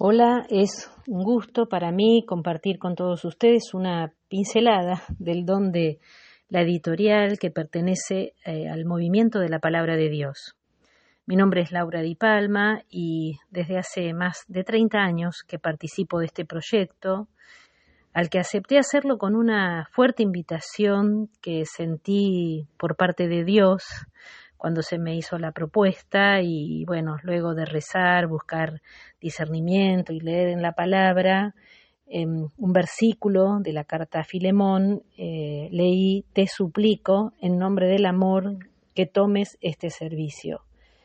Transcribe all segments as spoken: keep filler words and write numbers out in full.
Hola, es un gusto para mí compartir con todos ustedes una pincelada del don de la editorial que pertenece eh, al movimiento de la Palabra de Dios. Mi nombre es Laura Di Palma y desde hace más de treinta años que participo de este proyecto, al que acepté hacerlo con una fuerte invitación que sentí por parte de Dios cuando se me hizo la propuesta y bueno, luego de rezar, buscar discernimiento y leer en la palabra eh, un versículo de la carta a Filemón, eh, leí: te suplico en nombre del amor que tomes este servicio.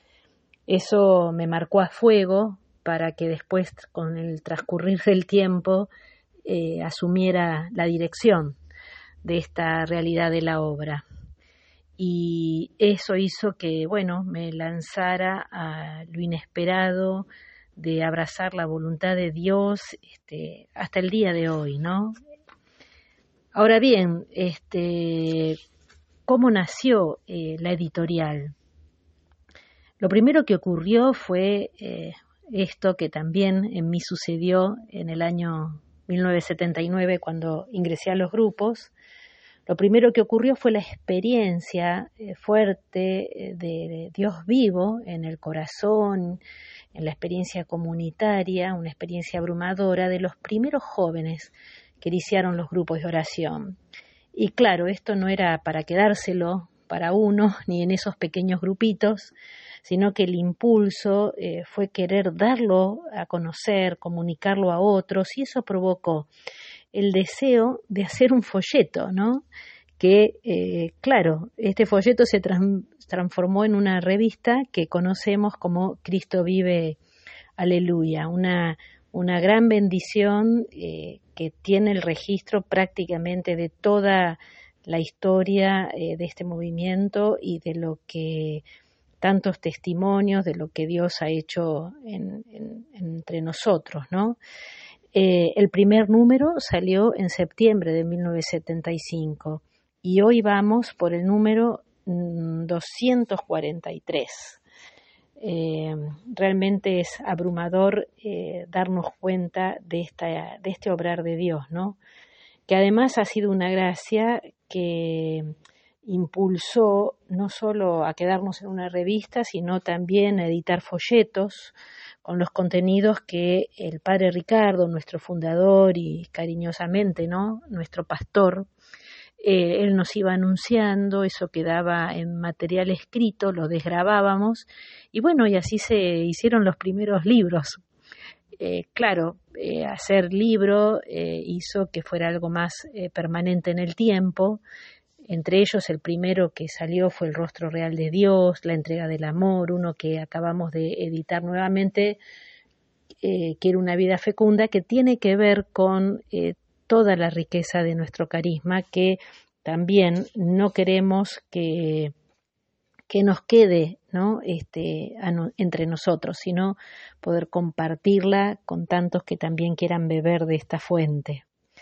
Eso me marcó a fuego para que después, con el transcurrir del tiempo, eh, asumiera la dirección de esta realidad de la obra. Y eso hizo que, bueno, me lanzara a lo inesperado de abrazar la voluntad de Dios este, hasta el día de hoy, ¿no? Ahora bien, este, ¿cómo nació eh, la editorial? Lo primero que ocurrió fue eh, esto que también en mí sucedió en el año mil novecientos setenta y nueve cuando ingresé a los grupos. Lo primero que ocurrió fue la experiencia eh, fuerte de, de Dios vivo en el corazón, en la experiencia comunitaria, una experiencia abrumadora de los primeros jóvenes que iniciaron los grupos de oración. Y claro, esto no era para quedárselo para uno, ni en esos pequeños grupitos, sino que el impulso eh, fue querer darlo a conocer, comunicarlo a otros, y eso provocó el deseo de hacer un folleto, ¿no? Que, eh, claro, este folleto se trans- transformó en una revista que conocemos como Cristo Vive, Aleluya, una, una gran bendición eh, que tiene el registro prácticamente de toda la historia eh, de este movimiento y de lo que tantos testimonios de lo que Dios ha hecho en, en, entre nosotros, ¿no? Eh, el primer número salió en septiembre de mil novecientos setenta y cinco y hoy vamos por el número mmm, doscientos cuarenta y tres. Eh, realmente es abrumador eh, darnos cuenta de, esta, de este obrar de Dios, ¿no? Que además ha sido una gracia que impulsó no solo a quedarnos en una revista, sino también a editar folletos con los contenidos que el padre Ricardo, nuestro fundador y cariñosamente, ¿no?, nuestro pastor, eh, él nos iba anunciando, eso quedaba en material escrito, lo desgrabábamos y bueno, y así se hicieron los primeros libros. Eh, claro, eh, hacer libro eh, hizo que fuera algo más eh, permanente en el tiempo. Entre ellos, el primero que salió fue El Rostro Real de Dios, La Entrega del Amor, uno que acabamos de editar nuevamente, eh, que era Una Vida Fecunda, que tiene que ver con eh, toda la riqueza de nuestro carisma, que también no queremos que, que nos quede, ¿no?, este, a no, entre nosotros, sino poder compartirla con tantos que también quieran beber de esta fuente.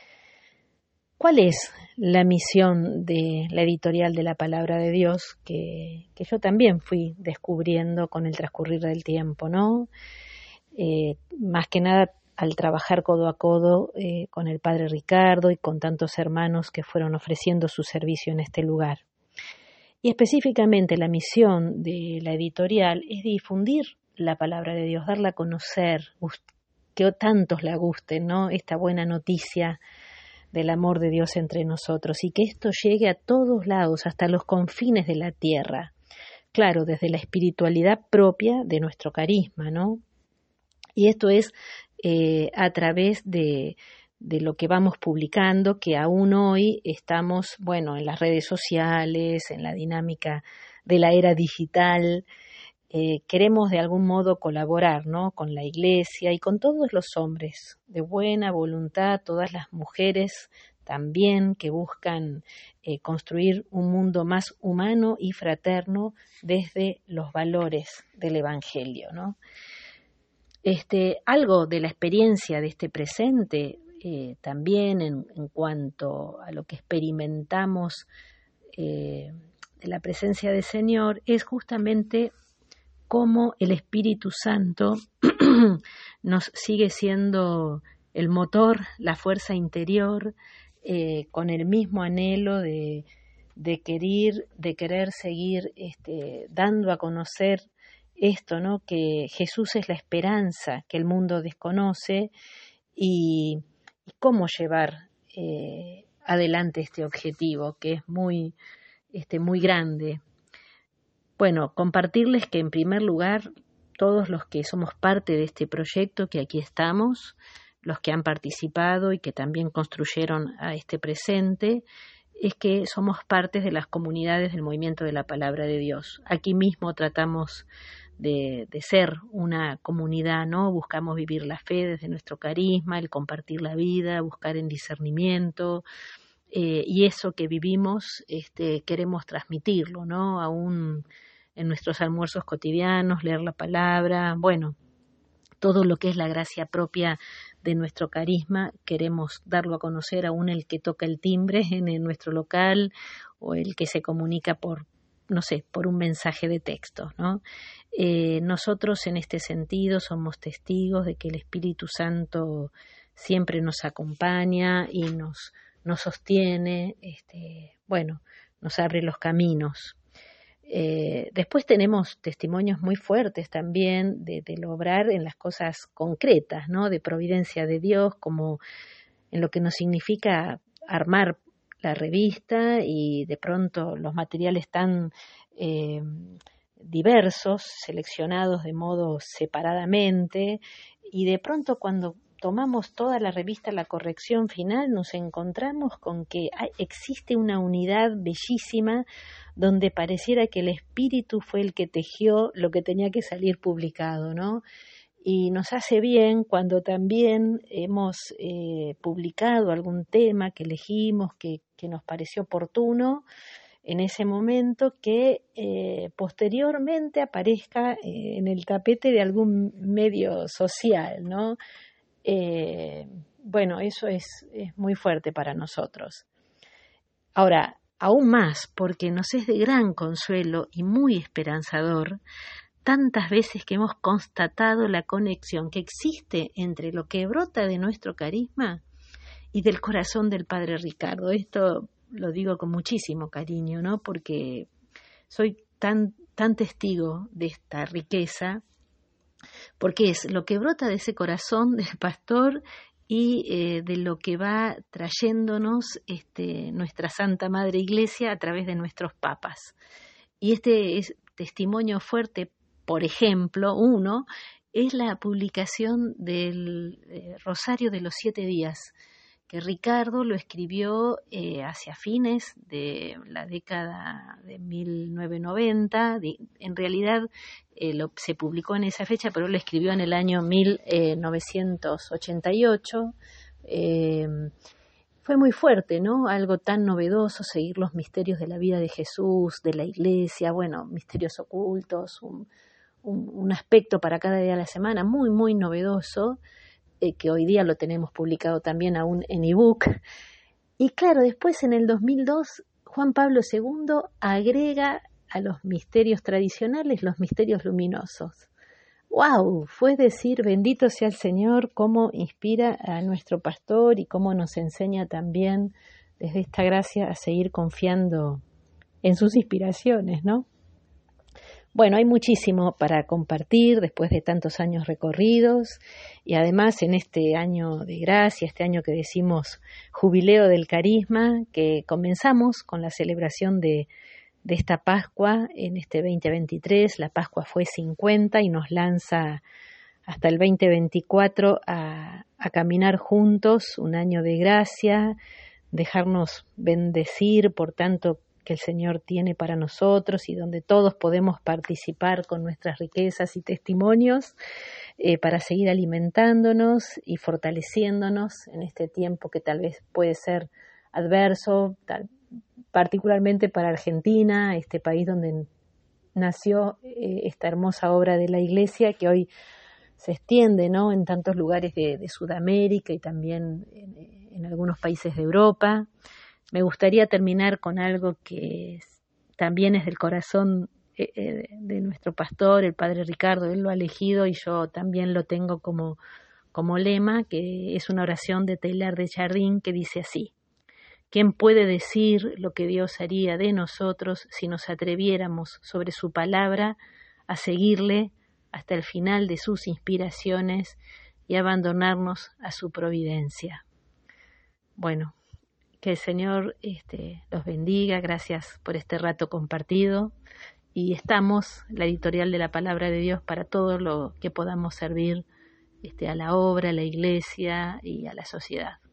¿Cuál es la misión de la editorial de la Palabra de Dios que, que yo también fui descubriendo con el transcurrir del tiempo, ¿no? Eh, más que nada al trabajar codo a codo eh, con el padre Ricardo y con tantos hermanos que fueron ofreciendo su servicio en este lugar. Y específicamente la misión de la editorial es difundir la Palabra de Dios, darla a conocer, que tantos la gusten, ¿no?, esta buena noticia del amor de Dios entre nosotros, y que esto llegue a todos lados, hasta los confines de la tierra. Claro, desde la espiritualidad propia de nuestro carisma, ¿no? Y esto es eh, a través de, de lo que vamos publicando, que aún hoy estamos, bueno, en las redes sociales, en la dinámica de la era digital. Eh, queremos de algún modo colaborar, ¿no?, con la Iglesia y con todos los hombres de buena voluntad, todas las mujeres también que buscan eh, construir un mundo más humano y fraterno desde los valores del Evangelio, ¿no? Este, algo de la experiencia de este presente eh, también en, en cuanto a lo que experimentamos eh, de la presencia del Señor es justamente cómo el Espíritu Santo nos sigue siendo el motor, la fuerza interior, eh, con el mismo anhelo de, de querer, de querer seguir este, dando a conocer esto, ¿no? Que Jesús es la esperanza que el mundo desconoce y, y cómo llevar eh, adelante este objetivo, que es muy, este, muy grande. Bueno, compartirles que en primer lugar, todos los que somos parte de este proyecto, que aquí estamos, los que han participado y que también construyeron a este presente, es que somos parte de las comunidades del movimiento de la Palabra de Dios. Aquí mismo tratamos de, de ser una comunidad, ¿no? Buscamos vivir la fe desde nuestro carisma, el compartir la vida, buscar en discernimiento, eh, y eso que vivimos este, queremos transmitirlo, ¿no? Aún en nuestros almuerzos cotidianos, leer la palabra, bueno, todo lo que es la gracia propia de nuestro carisma, queremos darlo a conocer aún el que toca el timbre en, en nuestro local o el que se comunica por, no sé, por un mensaje de texto, ¿no? Eh, nosotros en este sentido somos testigos de que el Espíritu Santo siempre nos acompaña y nos, nos sostiene, este, bueno, nos abre los caminos. Eh, después tenemos testimonios muy fuertes también de, de lograr en las cosas concretas, ¿no? De providencia de Dios, como en lo que nos significa armar la revista y de pronto los materiales tan eh, diversos, seleccionados de modo separadamente, y de pronto cuando tomamos toda la revista, la corrección final, nos encontramos con que hay, existe una unidad bellísima donde pareciera que el espíritu fue el que tejió lo que tenía que salir publicado, ¿no? Y nos hace bien cuando también hemos eh, publicado algún tema que elegimos, que, que nos pareció oportuno en ese momento, que eh, posteriormente aparezca eh, en el tapete de algún medio social, ¿no? Eh, bueno, eso es, es muy fuerte para nosotros. Ahora, aún más, porque nos es de gran consuelo y muy esperanzador tantas veces que hemos constatado la conexión que existe entre lo que brota de nuestro carisma y del corazón del Padre Ricardo. Esto lo digo con muchísimo cariño, ¿no? Porque soy tan, tan testigo de esta riqueza, porque es lo que brota de ese corazón del pastor y eh, de lo que va trayéndonos este, nuestra Santa Madre Iglesia a través de nuestros papas. Y este es testimonio fuerte, por ejemplo, uno, es la publicación del eh, Rosario de los Siete Días, que Ricardo lo escribió eh, hacia fines de la década de mil novecientos noventa, de, en realidad eh, lo, se publicó en esa fecha, pero lo escribió en el año mil novecientos ochenta y ocho. Eh, fue muy fuerte, ¿no? Algo tan novedoso, seguir los misterios de la vida de Jesús, de la Iglesia, bueno, misterios ocultos, un, un, un aspecto para cada día de la semana, muy, muy novedoso, eh, que hoy día lo tenemos publicado también aún en ebook. Y claro, después en el dos mil dos, Juan Pablo segundo agrega a los misterios tradicionales los misterios luminosos. ¡Wow! Fue decir, bendito sea el Señor, cómo inspira a nuestro pastor y cómo nos enseña también desde esta gracia a seguir confiando en sus inspiraciones, ¿no? Bueno, hay muchísimo para compartir después de tantos años recorridos y además en este año de gracia, este año que decimos Jubileo del Carisma, que comenzamos con la celebración de, de esta Pascua en este veinte veintitrés. La Pascua fue cincuenta y nos lanza hasta el veinte veinticuatro a, a caminar juntos, un año de gracia, dejarnos bendecir por tanto que el Señor tiene para nosotros y donde todos podemos participar con nuestras riquezas y testimonios eh, para seguir alimentándonos y fortaleciéndonos en este tiempo que tal vez puede ser adverso, tal, particularmente para Argentina, este país donde nació eh, esta hermosa obra de la Iglesia que hoy se extiende, ¿no?, en tantos lugares de, de Sudamérica y también en, en algunos países de Europa. Me gustaría terminar con algo que es, también es del corazón eh, eh, de nuestro pastor, el padre Ricardo. Él lo ha elegido y yo también lo tengo como, como lema, que es una oración de Teilhard de Chardin que dice así: ¿quién puede decir lo que Dios haría de nosotros si nos atreviéramos sobre su palabra a seguirle hasta el final de sus inspiraciones y abandonarnos a su providencia? Bueno, que el Señor este, los bendiga. Gracias por este rato compartido. Y estamos, la editorial de la Palabra de Dios, para todo lo que podamos servir este, a la obra, a la iglesia y a la sociedad.